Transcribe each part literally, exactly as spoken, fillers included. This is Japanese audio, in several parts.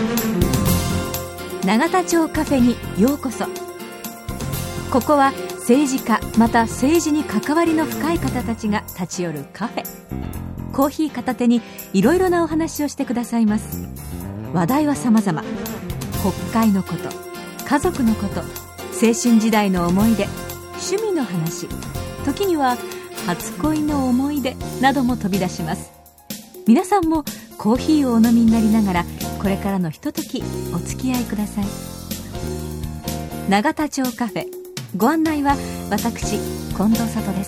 永田町カフェにようこそ。ここは政治家また政治に関わりの深い方たちが立ち寄るカフェ。コーヒー片手にいろいろなお話をしてくださいます。話題は様々。国会のこと、家族のこと、青春時代の思い出、趣味の話、時には初恋の思い出なども飛び出します。皆さんもコーヒーをお飲みになりながらこれからのひとときお付き合いください。永田町カフェ、ご案内は私近藤里です。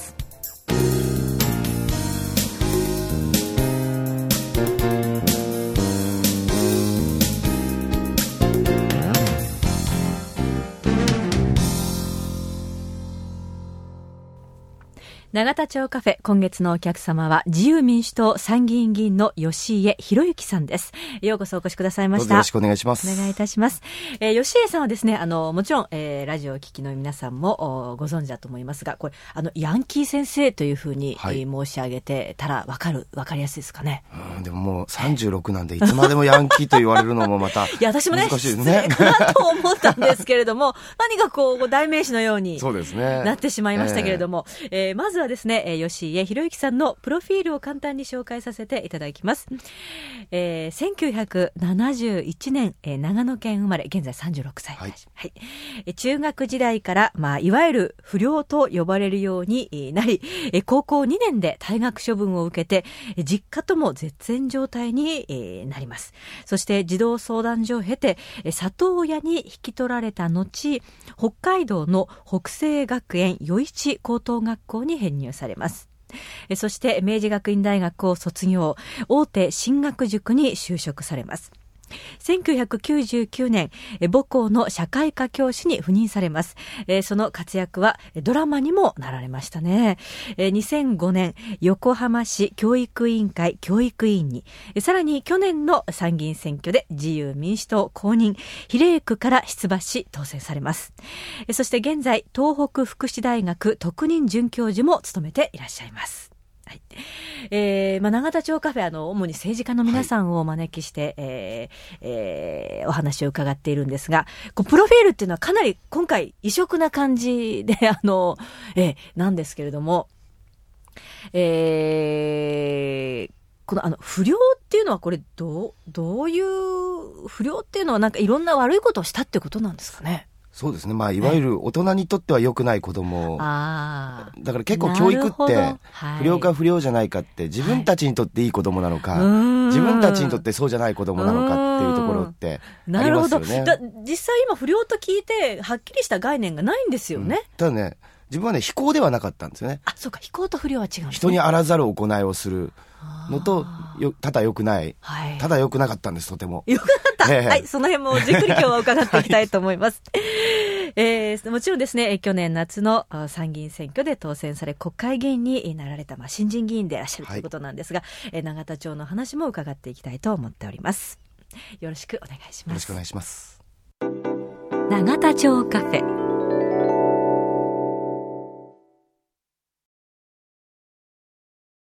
永田町カフェ、今月のお客様は自由民主党参議院議員の吉家博之さんです。ようこそお越しくださいました。 よろしくお願いします。 お願いいたします。えー、吉家さんはですね、あのもちろん、えー、ラジオを聞きの皆さんもご存知だと思いますが、これあのヤンキー先生というふうに、はい、申し上げてたら分かる分かりやすいですかね。 うん、でももうさんじゅうろくなんでいつまでもヤンキーと言われるのもまたいや私もね難しいですねかなと思ったんですけれども何かこう代名詞のようにそうですねなってしまいましたけれども、えーえー、まずはですね、吉家博之さんのプロフィールを簡単に紹介させていただきます。えー、せんきゅうひゃくななじゅういちねん、えー、長野県生まれ、現在さんじゅうろくさい、はいはい、えー、中学時代から、まあ、いわゆる不良と呼ばれるようになり、えー、高校にねんで退学処分を受けて、えー、実家とも絶縁状態に、えー、なります。そして児童相談所を経て、えー、里親に引き取られた後、北海道の北西学園余市高等学校に編入されます。そして明治学院大学を卒業、大手進学塾に就職されます。せんきゅうひゃくきゅうじゅうきゅうねん、母校の社会科教師に赴任されます。その活躍はドラマにもなられましたね。にせんごねん、横浜市教育委員会教育委員に、さらに去年の参議院選挙で自由民主党公認比例区から出馬し当選されます。そして現在、東北福祉大学特任准教授も務めていらっしゃいます。はい、えーまあ、永田町カフェ、あの主に政治家の皆さんをお招きして、はい、えーえー、お話を伺っているんですが、こうプロフィールっていうのはかなり今回異色な感じであの、えー、なんですけれども、えー、このあの不良っていうのはこれどう、どういう不良っていうのはなんかいろんな悪いことをしたってことなんですかね。 そうですね、まあ、いわゆる大人にとっては良くない子供、あだから結構教育って不良か不良じゃないかって自分たちにとっていい子供なのか、はい、自分たちにとってそうじゃない子供なのかっていうところってありますよね。なるほど。 だ実際今不良と聞いてはっきりした概念がないんですよね、うん、 ただね、自分はね非行ではなかったんですよね。 あ、そうか、非行と不良は違うんですね。 人にあらざる行いをするのとよただ良くない、はい、ただ良くなかったんです。とても良くなかった、えー、はい、その辺もじっくり今日は伺っていきたいと思います、はい、えー、もちろんですね、去年夏の参議院選挙で当選され国会議員になられた、まあ、新人議員でいらっしゃるということなんですが、はい、永田町の話も伺っていきたいと思っております。よろしくお願いします。 よろしくお願いします。 永田町カフェ、